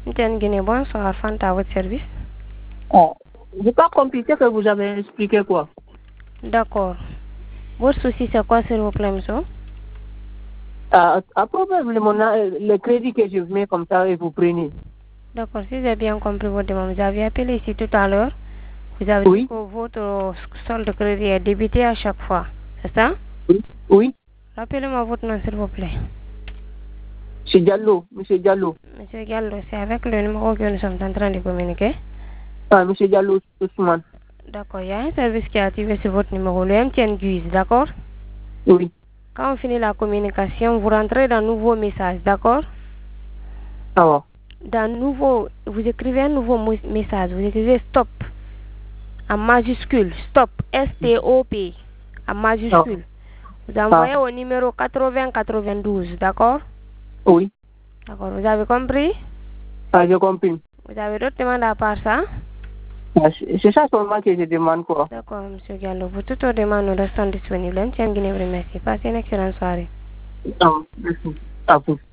Tiens Guinée, bonsoir, Fanta, à votre service. Oh, j'ai pas compris ce que vous avez expliqué quoi. D'accord. Votre souci, c'est quoi, s'il vous plaît, monsieur? Probablement le crédit que je mets comme ça et vous prenez. D'accord, si j'ai bien compris votre demande, vous avez appelé ici tout à l'heure. Vous avez dit que votre solde de crédit est débité à chaque fois. C'est ça? Oui. Rappelez-moi votre nom, s'il vous plaît. Monsieur Diallo. Monsieur Diallo, c'est avec le numéro que nous sommes en train de communiquer. Monsieur Diallo Ousmane. D'accord, il y a un service qui est activé sur votre numéro, le MTN Guise, d'accord? Oui. Quand on finit la communication, vous rentrez dans un nouveau message, d'accord? Vous écrivez un nouveau message, vous écrivez stop en majuscule, stop, S-T-O-P, en majuscule. Vous envoyez au numéro 8092, d'accord? Oui. D'accord, vous avez compris? J'ai compris. Vous avez d'autres demandes à part ça? C'est ça seulement que je demande quoi. D'accord, monsieur Gallo. Pour toutes vos demandes, nous restons disponibles. Tiens, Guinée, merci. Passez une excellente soirée. Merci. À vous.